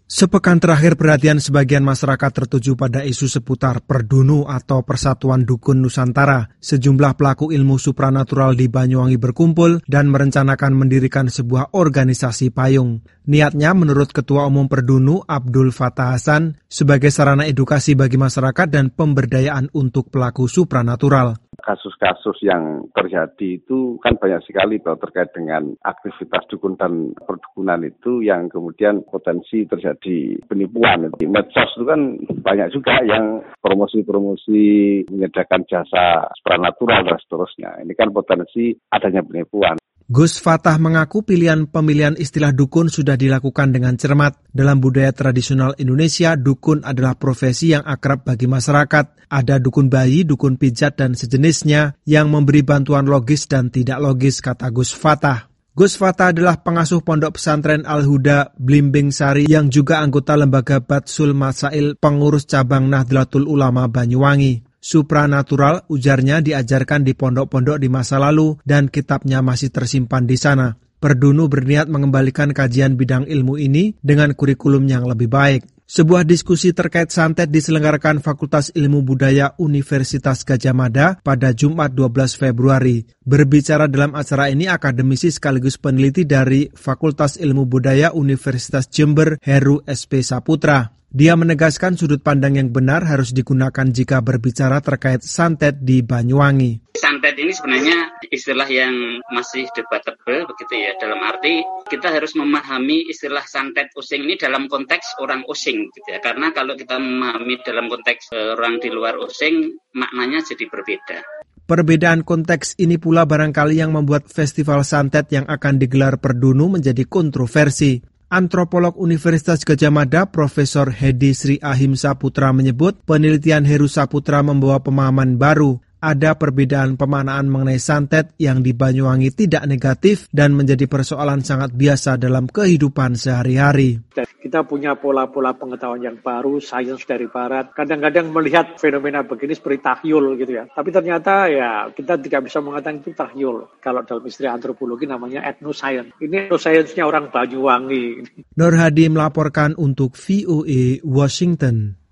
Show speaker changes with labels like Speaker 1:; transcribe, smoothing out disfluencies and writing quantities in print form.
Speaker 1: Sepekan terakhir perhatian sebagian masyarakat tertuju pada isu seputar Perdunu atau Persatuan Dukun Nusantara. Sejumlah pelaku ilmu supranatural di Banyuwangi berkumpul dan merencanakan mendirikan sebuah organisasi payung. Niatnya menurut Ketua Umum Perdunu Abdul Fattah Hasan sebagai sarana edukasi bagi masyarakat dan pemberdayaan untuk pelaku supranatural.
Speaker 2: Kasus-kasus yang terjadi itu kan banyak sekali terkait dengan aktivitas dukun dan perdukunan itu yang kemudian potensi terjadi penipuan. Di medsos itu kan banyak juga yang promosi-promosi menyediakan jasa supranatural dan seterusnya. Ini kan potensi adanya penipuan.
Speaker 1: Gus Fattah mengaku pemilihan istilah dukun sudah dilakukan dengan cermat. Dalam budaya tradisional Indonesia, dukun adalah profesi yang akrab bagi masyarakat. Ada dukun bayi, dukun pijat, dan sejenisnya yang memberi bantuan logis dan tidak logis, kata Gus Fattah. Gus Fattah adalah pengasuh pondok pesantren Al-Huda Blimbing Sari yang juga anggota lembaga Batsul Masail pengurus cabang Nahdlatul Ulama Banyuwangi. Supranatural, ujarnya, diajarkan di pondok-pondok di masa lalu dan kitabnya masih tersimpan di sana. Perdunu berniat mengembalikan kajian bidang ilmu ini dengan kurikulum yang lebih baik. Sebuah diskusi terkait santet diselenggarakan Fakultas Ilmu Budaya Universitas Gadjah Mada pada Jumat 12 Februari. Berbicara dalam acara ini akademisi sekaligus peneliti dari Fakultas Ilmu Budaya Universitas Jember, Heru SP Saputra. Dia menegaskan sudut pandang yang benar harus digunakan jika berbicara terkait santet di Banyuwangi.
Speaker 3: Santet ini sebenarnya istilah yang masih debatable begitu ya, dalam arti kita harus memahami istilah santet using ini dalam konteks orang using gitu ya. Karena kalau kita memahami dalam konteks orang di luar using, maknanya jadi berbeda.
Speaker 1: Perbedaan konteks ini pula barangkali yang membuat festival santet yang akan digelar Perdunu menjadi kontroversi. Antropolog Universitas Gadjah Mada Profesor Hedi Sri Ahimsa Putra menyebut penelitian Heru Saputra membawa pemahaman baru. Ada perbedaan pemaknaan mengenai santet yang di Banyuwangi tidak negatif dan menjadi persoalan sangat biasa dalam kehidupan sehari-hari.
Speaker 4: Kita punya pola-pola pengetahuan yang baru, sains dari barat. Kadang-kadang melihat fenomena begini seperti tahyul gitu ya. Tapi ternyata ya kita tidak bisa mengatakan itu tahyul. Kalau dalam istilah antropologi namanya etnoscience. Ini etnoscience-nya orang Banyuwangi.
Speaker 1: Nur Hadi melaporkan untuk VOA Washington.